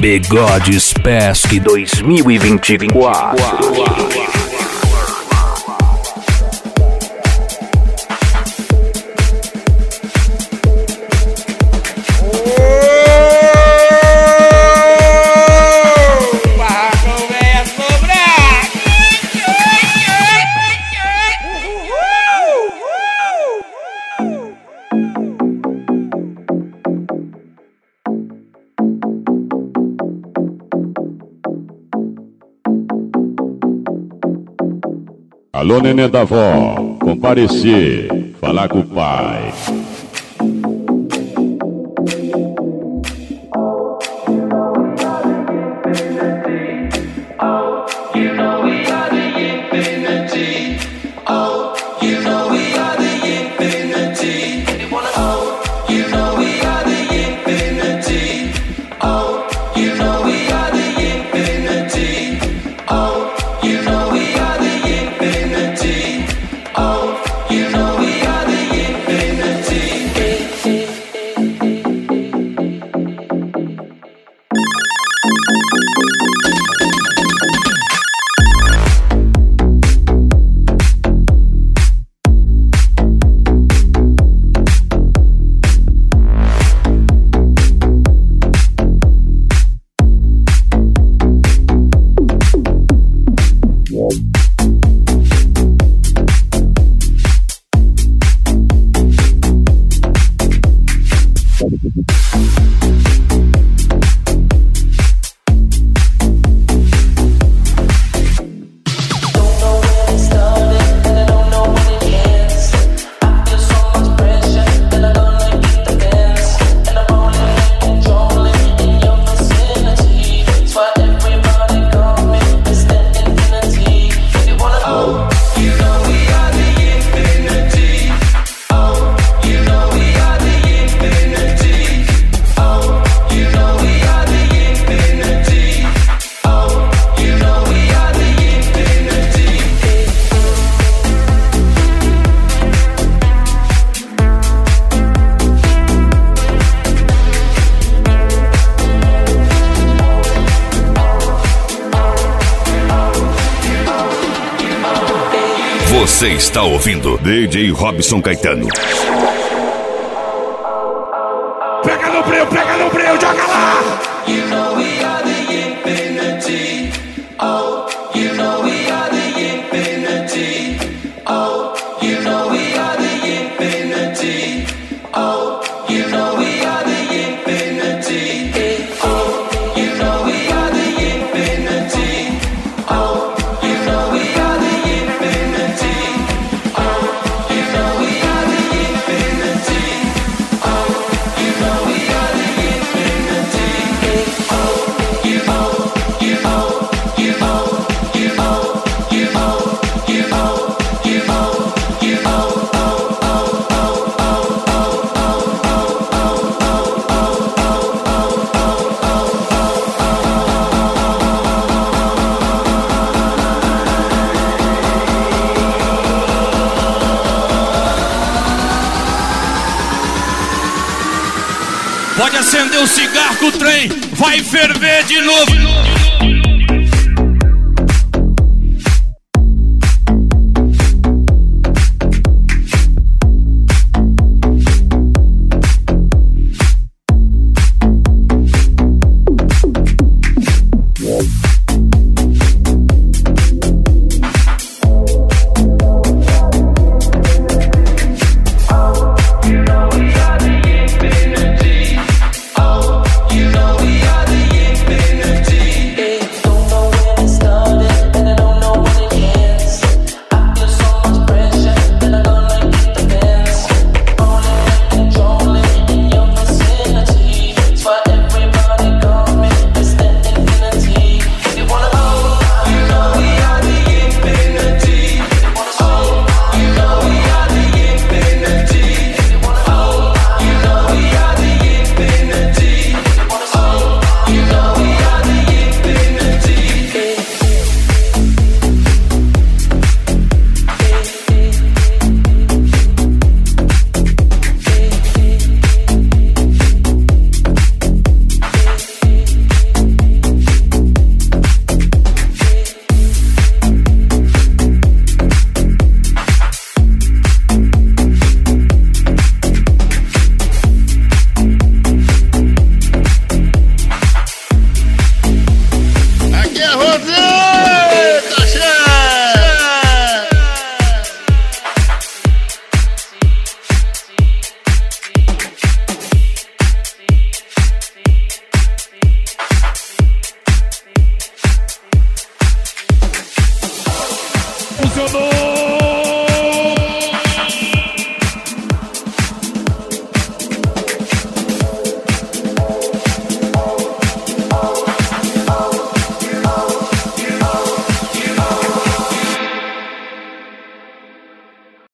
Bigodes Pesque 2024. Alô, neném da avó, comparecer, falar com o pai. Você está ouvindo DJ Robson Caetano. Pega no breu, joga lá! You know we are the infinity. Oh, you know we are the infinity. Oh, you know we are the infinity. Oh, you know we are the infinity. Oh, you know we are the infinity. Oh, you know we are the infinity. Oh, you know we are the infinity. Oh, you know we are the infinity. Oh, you know, you know, you know, you know, you know, you know, you know, you know, Pode acender o cigarro que o trem vai ferver de novo. you know we are the infinity. funcionou.